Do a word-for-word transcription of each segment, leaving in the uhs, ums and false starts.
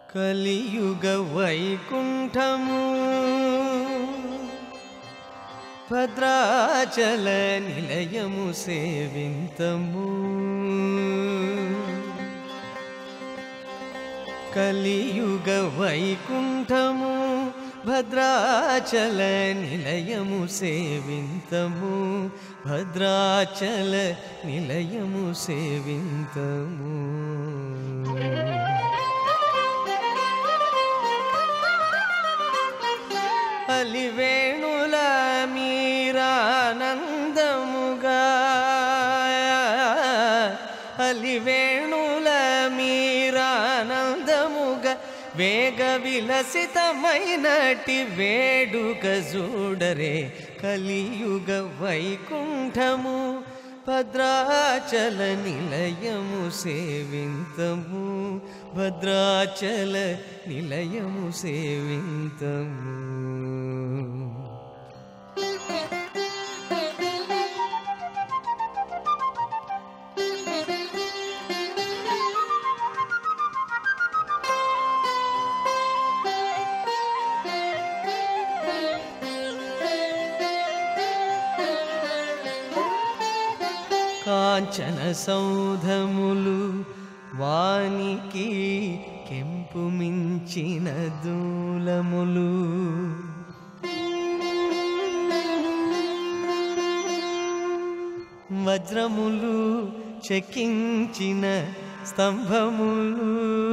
కలియుగ వైకుంఠము భద్రాచల నిలయము సేవింతము. కలియుగ వైకుంఠము భద్రాచల నిలయము సేవింతము. భద్రాచల నిలయము సేవింతము. అలివేణుల మీరానందముగా అలివేణుల మీరానందముగా వేగ విలసితమైనటి వేడుక చూడరే. కలియుగ వైకుంఠము భద్రాచల నిలయము సేవింతము. భద్రాచల నిలయము సేవింతము. కాంచన సౌధములు వానికి కెంపు మించిన దూలములు. వజ్రములు చెక్కించిన స్తంభములు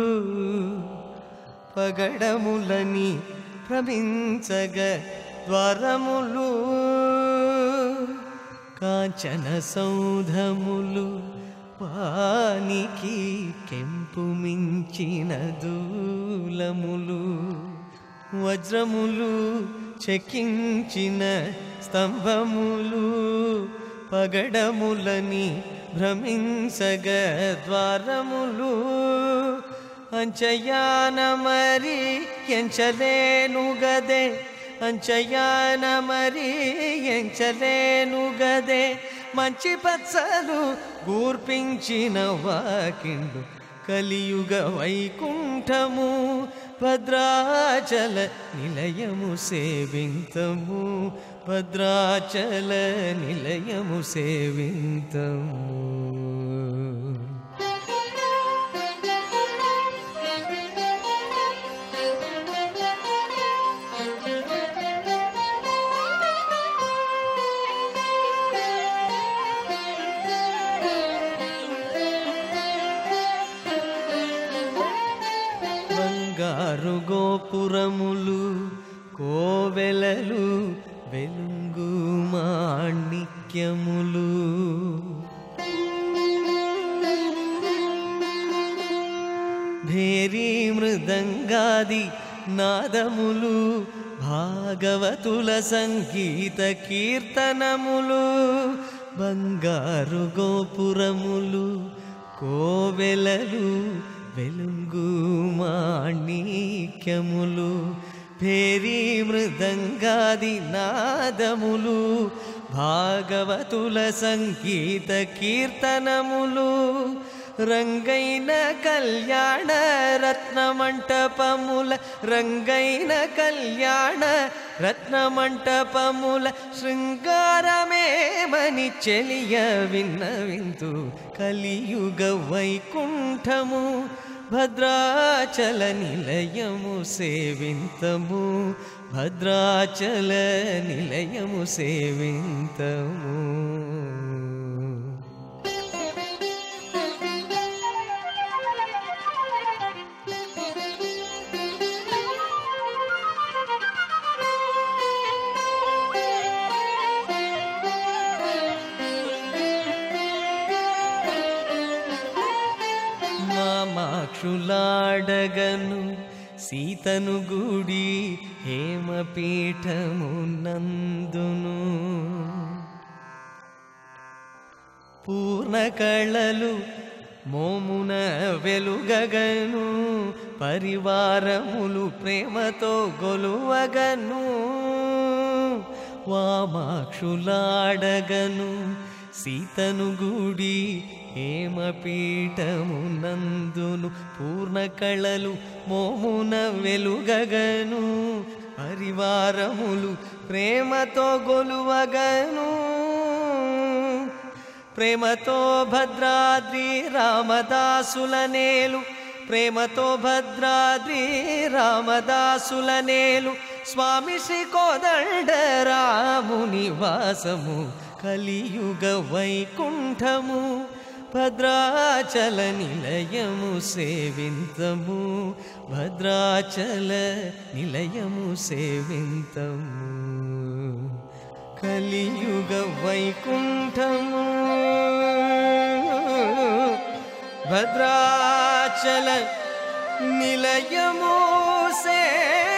పగడములని భ్రమించగ ద్వారములు. కాంచన సౌధములు వానికి కెంపు మించిన దూలములు. వజ్రములు చెక్కించిన స్తంభములు పగడములని భ్రమించగ ద్వారములు. అంచయాన మరి ఎంచలేను గదే అంచయాన మరి ఎంచలేను గదే. మంచి పచ్చలు గూర్పించిన వాకిండు కలియుగ వైకుంఠము భద్రాచల నిలయము సేవింతము. భద్రాచల నిలయము సేవింతము. బంగారు గోపురములు కోవెలలు వెలుగు మాణిక్యములు. భేరీ మృదంగాది నాదములు భాగవతుల సంగీత కీర్తనములు. బంగారు గోపురములు కోవెలలు వెలుగు మాణిక్యములు. భేరీ మృదంగాది నాదములు భాగవతుల సంగీత కీర్తనములు. రంగైన కళ్యాణ రత్నమంటపముల రంగైన కళ్యాణ రత్నమంటపముల శృంగారమేమని చెలియ విన్నవింతు. కలియుగ వైకుంఠము భద్రాచల నిలయము సేవింతము. భద్రాచల నిలయము సేవింతము. మామాక్షులాడగను సీతను గుడి హేమపీఠము నందును. పూర్ణ కళలు మోమున వెలుగగను పరివారములు ప్రేమతో గొలువగను. వామాక్షులాడగను సీతను గుడి హేమపీఠమునందును పూర్ణ కళలు మోమున వెలుగగను పరివారములు ప్రేమతో గొలువగను ప్రేమతో భద్రాద్రి రామదాసుల నేలు ప్రేమతో భద్రాద్రి రామదాసుల నేలు స్వామి శ్రీ కోదండరాముని వాసము కలియుగ వైకుంఠము భద్రాచల నిలయము సేవింతము భద్రాచల నిలయము సేవింతము కలియుగ వైకుంఠము భద్రాచల నిలయము సే